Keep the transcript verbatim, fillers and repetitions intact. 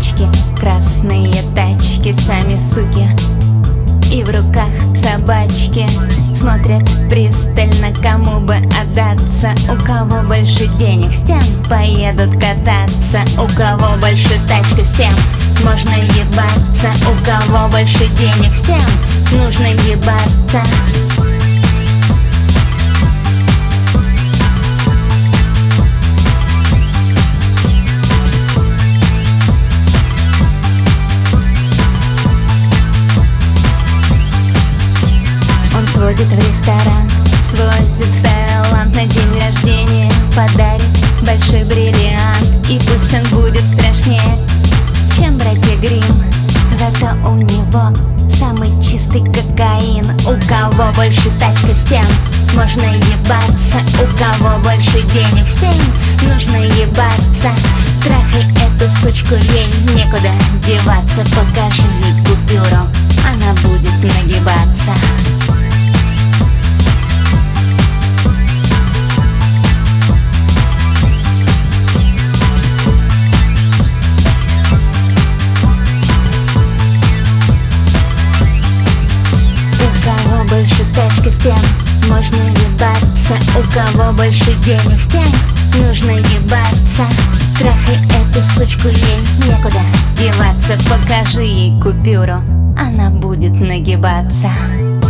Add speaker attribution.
Speaker 1: собачки, красные тачки, сами суки. И в руках собачки смотрят пристально, кому бы отдаться. У кого больше денег, с тем поедут кататься. У кого больше тачка, с тем можно ебаться. У кого больше денег, с тем нужно ебаться. Сводит в ресторан, свозит в Таиланд на день рождения, подарит большой бриллиант. И пусть он будет страшнее, чем братья Гримм, зато у него самый чистый кокаин. У кого больше тачка, с тем можно ебаться. У кого больше денег, с тем нужно ебаться. Трахай эту сучку, ей некуда деваться. Покажи ей купюру, она будет нагибаться. Больше тачка, с тем можно ебаться. У кого больше денег, с тем нужно ебаться. Трахай эту сучку, ей некуда деваться. Покажи ей купюру, она будет нагибаться.